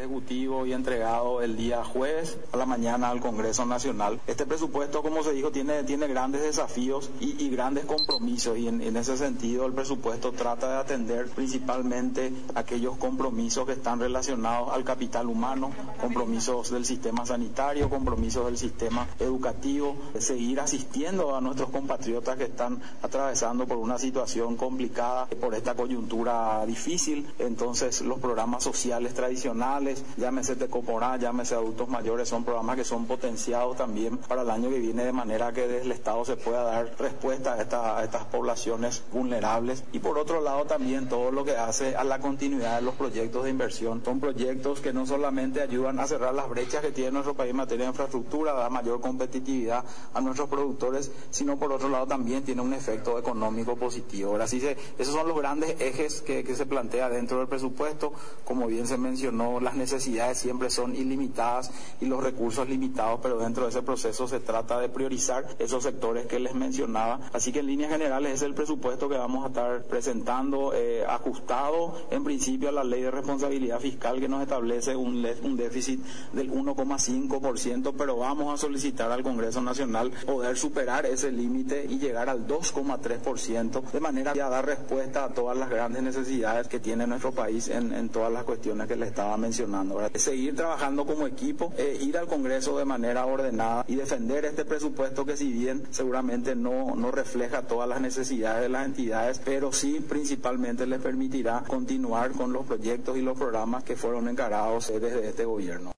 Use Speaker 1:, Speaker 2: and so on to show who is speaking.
Speaker 1: Ejecutivo y entregado el día jueves a la mañana al Congreso Nacional. Este presupuesto, como se dijo, tiene grandes desafíos y grandes compromisos, y en ese sentido el presupuesto trata de atender principalmente aquellos compromisos que están relacionados al capital humano, compromisos del sistema sanitario, compromisos del sistema educativo, seguir asistiendo a nuestros compatriotas que están atravesando por una situación complicada, por esta coyuntura difícil. Entonces los programas sociales tradicionales, llámese Tecoporá, llámese adultos mayores, son programas que son potenciados también para el año que viene, de manera que desde el Estado se pueda dar respuesta a estas poblaciones vulnerables. Y por otro lado también todo lo que hace a la continuidad de los proyectos de inversión. Son proyectos que no solamente ayudan a cerrar las brechas que tiene nuestro país en materia de infraestructura, da mayor competitividad a nuestros productores, sino por otro lado también tiene un efecto económico positivo. Así que esos son los grandes ejes que se plantea dentro del presupuesto. Como bien se mencionó, las necesidades siempre son ilimitadas y los recursos limitados, pero dentro de ese proceso se trata de priorizar esos sectores que les mencionaba. Así que en líneas generales es el presupuesto que vamos a estar presentando, ajustado en principio a la Ley de Responsabilidad Fiscal, que nos establece un déficit del 1,5%, pero vamos a solicitar al Congreso Nacional poder superar ese límite y llegar al 2,3%, de manera que dar respuesta a todas las grandes necesidades que tiene nuestro país en todas las cuestiones que le estaba mencionando, ¿verdad? Seguir trabajando como equipo, ir al Congreso de manera ordenada y defender este presupuesto que, si bien seguramente no refleja todas las necesidades de las entidades, pero sí principalmente les permitirá continuar con los proyectos y los programas que fueron encarados desde este gobierno.